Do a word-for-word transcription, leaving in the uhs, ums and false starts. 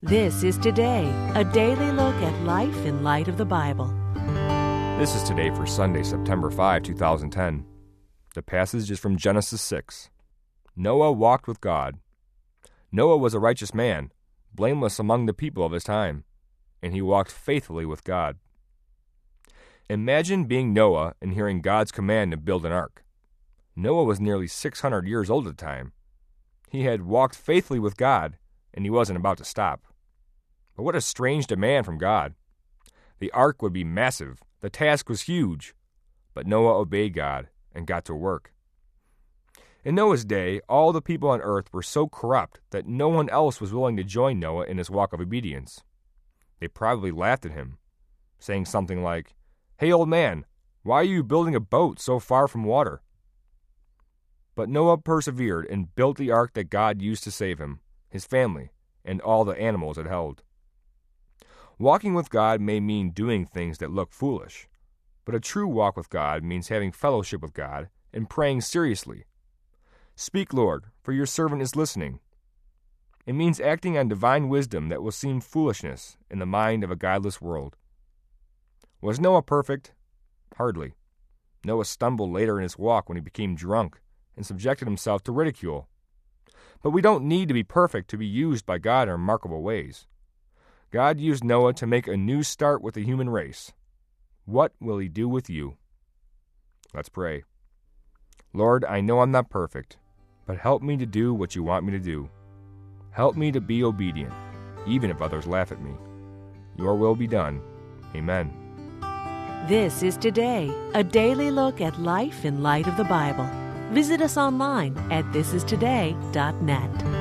This is Today, a daily look at life in light of the Bible. This is Today for Sunday, September fifth, two thousand ten. The passage is from Genesis six. Noah walked with God. Noah was a righteous man, blameless among the people of his time, and he walked faithfully with God. Imagine being Noah and hearing God's command to build an ark. Noah was nearly six hundred years old at the time. He had walked faithfully with God, and he wasn't about to stop. But what a strange demand from God. The ark would be massive. The task was huge. But Noah obeyed God and got to work. In Noah's day, all the people on earth were so corrupt that no one else was willing to join Noah in his walk of obedience. They probably laughed at him, saying something like, "Hey, old man, why are you building a boat so far from water?" But Noah persevered and built the ark that God used to save him, his family, and all the animals it held. Walking with God may mean doing things that look foolish, but a true walk with God means having fellowship with God and praying seriously. Speak, Lord, for your servant is listening. It means acting on divine wisdom that will seem foolishness in the mind of a godless world. Was Noah perfect? Hardly. Noah stumbled later in his walk when he became drunk and subjected himself to ridicule. But we don't need to be perfect to be used by God in remarkable ways. God used Noah to make a new start with the human race. What will he do with you? Let's pray. Lord, I know I'm not perfect, but help me to do what you want me to do. Help me to be obedient, even if others laugh at me. Your will be done. Amen. This is Today, a daily look at life in light of the Bible. Visit us online at this is today dot net.